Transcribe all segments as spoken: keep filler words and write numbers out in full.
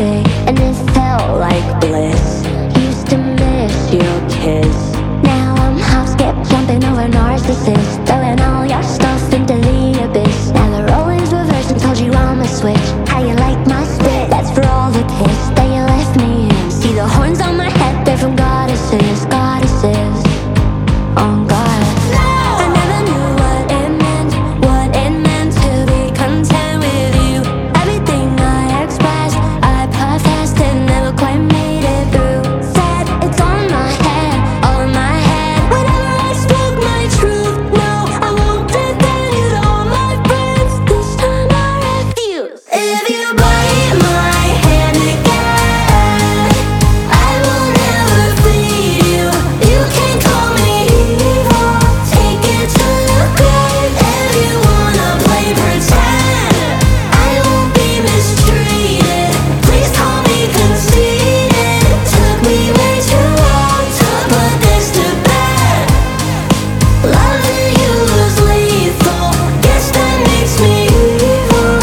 day, and it felt like bliss. Used to miss your kiss. Now I'm hop, skip, jumping over narcissists, throwing all your stuff into the abyss. Now the rolling's reversed and told you I'm a switch. How you like my spit? That's for all the piss that you left me in. See the horns on my head, they're from goddesses, goddesses. On God. I never knew what it meant, what it meant to be content with you. Everything I expressed, I professed and never quite made it through. Said it's on my head, all in my head. Whenever I spoke my truth, no, I won't defend you to all my friends. This time I refuse. If you bite my hand again, I will never feed you. You can call me evil, take it to the grave. If you wanna play pretend, I won't be mistreated. Please call me conceited. Took me way too long to put this to bed. Loving you was lethal, guess that makes me evil.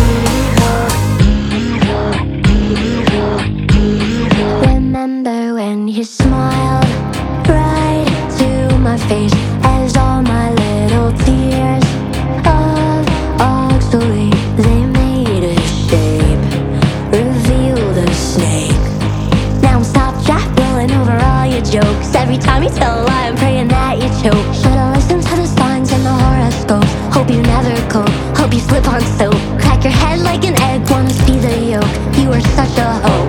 Remember when you smiled right to my face, as all my little tears of oxalate, they made a shape, revealed a snake. Now I'm stop jack rolling over all your jokes. Every time you tell a lie, I'm praying that you choke. Should've listened to the signs and the horoscopes. Hope you never cope, hope you slip on soap. Crack your head like an egg, wanna see the yolk. You were such a hope.